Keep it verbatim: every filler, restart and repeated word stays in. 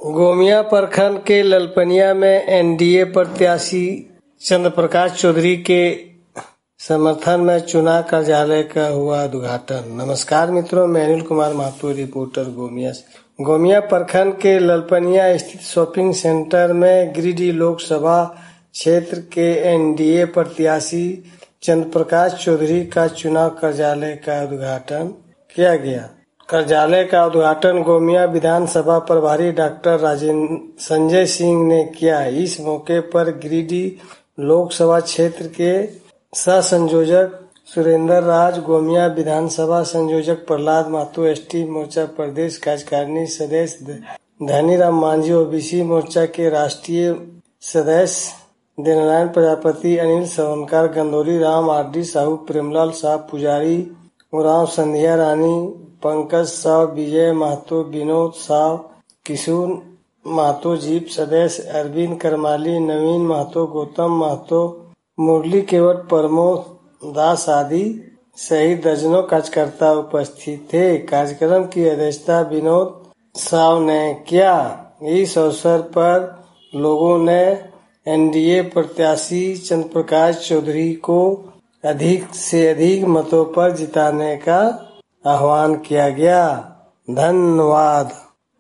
गोमिया प्रखंड के ललपनिया में एनडीए प्रत्याशी चंद्रप्रकाश चौधरी के समर्थन में चुनाव कार्यालय का हुआ उद्घाटन। नमस्कार मित्रों, मैं अनिल कुमार महतो, रिपोर्टर गोमिया से। गोमिया प्रखंड के ललपनिया स्थित शॉपिंग सेंटर में गिरिडीह लोकसभा क्षेत्र के एनडीए प्रत्याशी चंद्रप्रकाश चौधरी का चुनाव कार्यालय का उद्घाटन किया गया। कार्यालय का उद्घाटन गोमिया विधानसभा प्रभारी डॉक्टर राजेंद्र संजय सिंह ने किया। इस मौके पर गिरिडीह लोकसभा क्षेत्र के सह संयोजक सुरेंद्र राज, गोमिया विधानसभा संयोजक प्रहलाद महतो, एसटी मोर्चा प्रदेश कार्यकारिणी सदस्य धनीराम मांझी, ओबीसी मोर्चा के राष्ट्रीय सदस्य दीननारायण प्रजापति, अनिल सवनकर, गंदौरी राम, आरडी साहू, प्रेमलाल शाह पुजारी, उरांव संध्या रानी, पंकज साव, विजय महतो, विनोद साव, किशोर महतो, जीप सदस्य अरविंद करमाली, नवीन महतो, गौतम महतो, मुरली केवट, प्रमोद दास आदि सहित दर्जनों कार्यकर्ता उपस्थित थे। कार्यक्रम की अध्यक्षता विनोद साव ने किया। इस अवसर पर लोगों ने एनडीए प्रत्याशी चंद्रप्रकाश चौधरी को अधिक से अधिक मतों पर जिताने का आह्वान किया गया। धन्यवाद।